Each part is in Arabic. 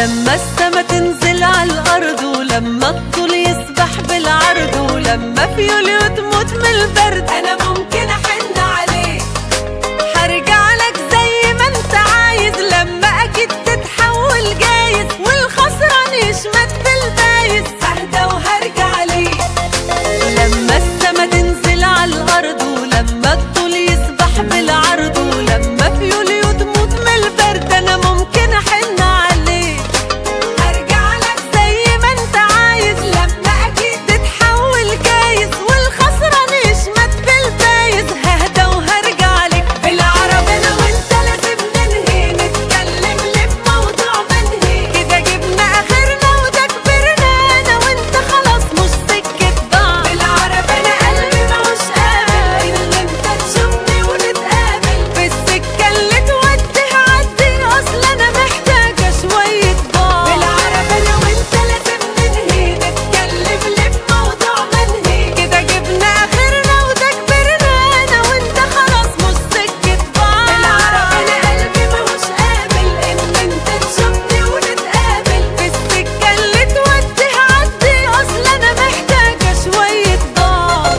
لما السما تنزل على الأرض، ولما الطول يسبح بالعرض، ولما في يوليو تموت من البرد، أنا ممكن أحن عليك هرجع لك زي ما أنت عايز، لما أكيد تتحول جايز والخسران يشمت بالفايز، ههدى وهرجع ليك. لما السما تنزل على الأرض، ولما الطول يسبح بالعرض، ولما في يوليو تموت من البرد، أنا ممكن أحن عليك هرجع لك زي ما أنت عايز، لما أكيد تتحول جايز والخسران يشمت بالفايز، ههدى وهرجع لك. بالعربي أنا وأنت لازم ننهي، نتكلم ليه في موضوع منهي، كده جبنا آخرنا وده كبرنا، أنا وأنت خلاص مش سكة بعض. بالعربي أنا قلبي ماهوش قابل إن أنت تشوفني ونتقابل، في السكة اللي تودي هعدي، أصل أنا محتاجة شوية بعض. بالعربي أنا وأنت لازم ننهي، نتكلم ليه في موضوع منهي، كده جبنا آخرنا وده كبرنا، أنا وأنت خلاص مش سكة بعض. بالعربي أنا قلبي ماهوش قابل إن أنت تشوفني ونتقابل، في السكة اللي تودي هعدي، أصل أنا محتاجة شوية بعض.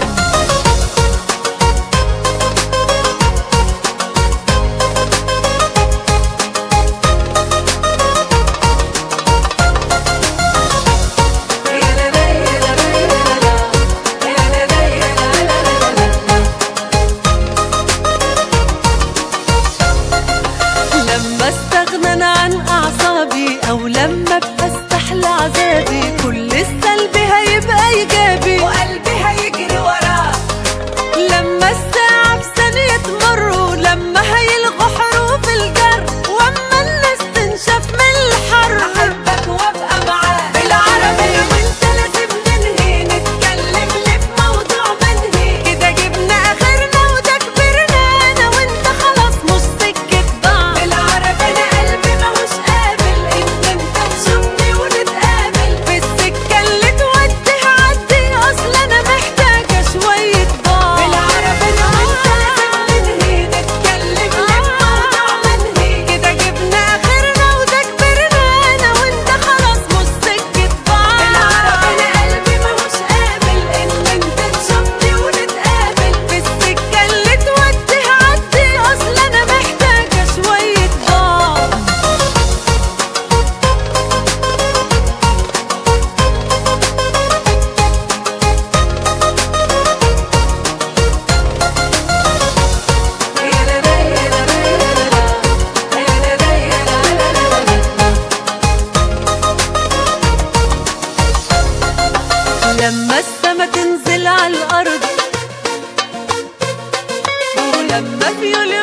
لما استغنى عن أعصابي، أو لما ابقى استحلى عذابي، كل السلبي هيبقى إيجابي وقلبي هيجري وراه. لما الساعة في ثانية تمر، ولما هيلغوا حروف الجر، وأما الناس تنشف من الحر، أحبك وأبقى معاك. بالعربي أنا وأنت لازم ننهي، نتكلم ليه في موضوع منهي، كده جبنا آخرنا وده كبرنا، أنا وأنت خلاص مش سكة بعض. بالعربي أنا قلبي ماهوش قابل إن أنت تشوفني ونتقابل، في السكة اللي تودي هعدي، أصل أنا محتاجة شوية بعض. بالعربي أنا وأنت لازم ننهي، نتكلم ليه في موضوع منهي، كده جبنا آخرنا وده كبرنا، أنا وأنت خلاص مش سكة بعض. بالعربي أنا قلبي ماهوش قابل إن أنت تشوفني ونتقابل، في السكة اللي تودي هعدي، أصل أنا محتاجة شوية بعض. لما السما تنزل على الأرض، ولما في يوليو